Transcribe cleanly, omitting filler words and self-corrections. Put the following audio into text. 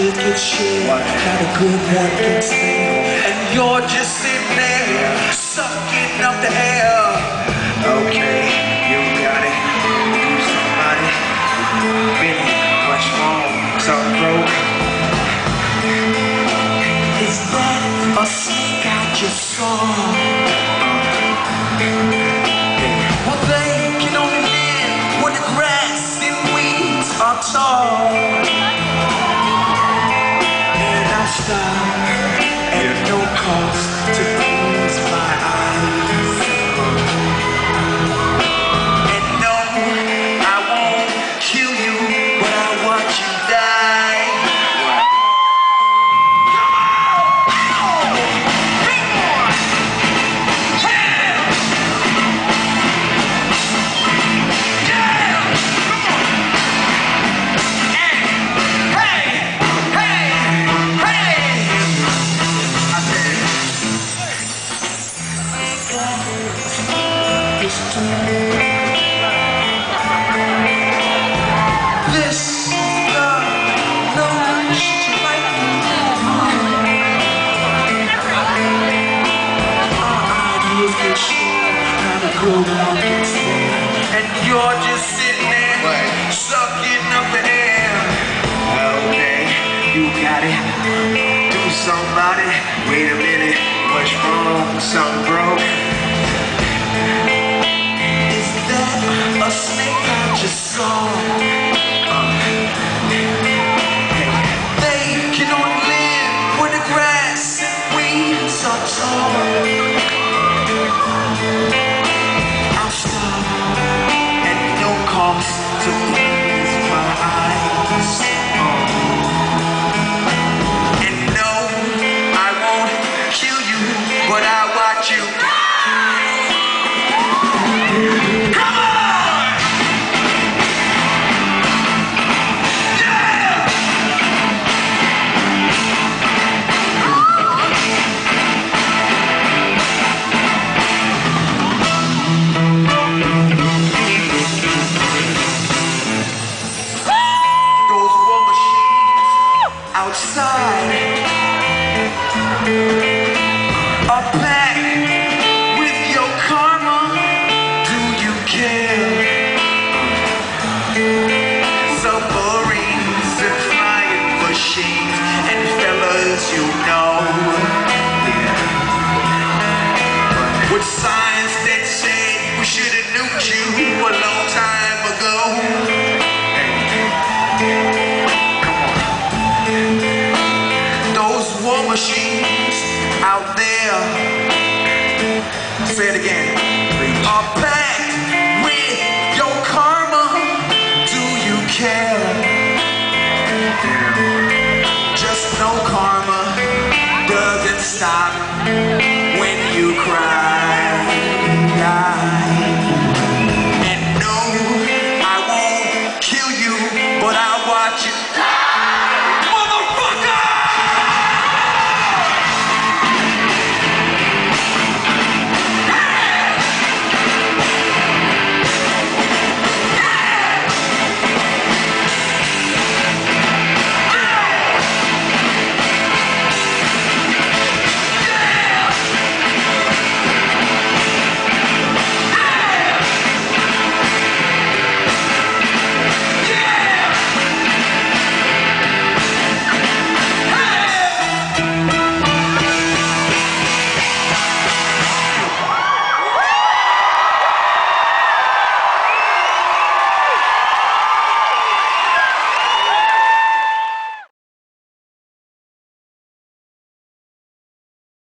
ideas get shared, not a good one gets made, and you're just sitting there, sucking up the air. Okay, you got it. You somebody. Benny, what's wrong? Something broke? Is that a snake I just saw? Well, they can only live when the grass and weeds are tall. And I'll stop at no cost to close my eyes. And no, I won't kill you, but I watch you die. This love knows you like me. Our ideas get shared, not a good one gets made, and you're just sitting there, sucking up the air. Okay, you got it. Do somebody. Wait a minute, what's wrong? Something broke? A snake I just saw. They can only live where the grass and weeds are tall. I'll stop at no cost to please my eyes. And no, I won't kill you, but I'll watch you die. Come on! Outside, up back with your karma. Do you care? Submarines and flying machines and fellas, you know. With signs that said we should have nuked you a long time ago. War machines out there. Say it again.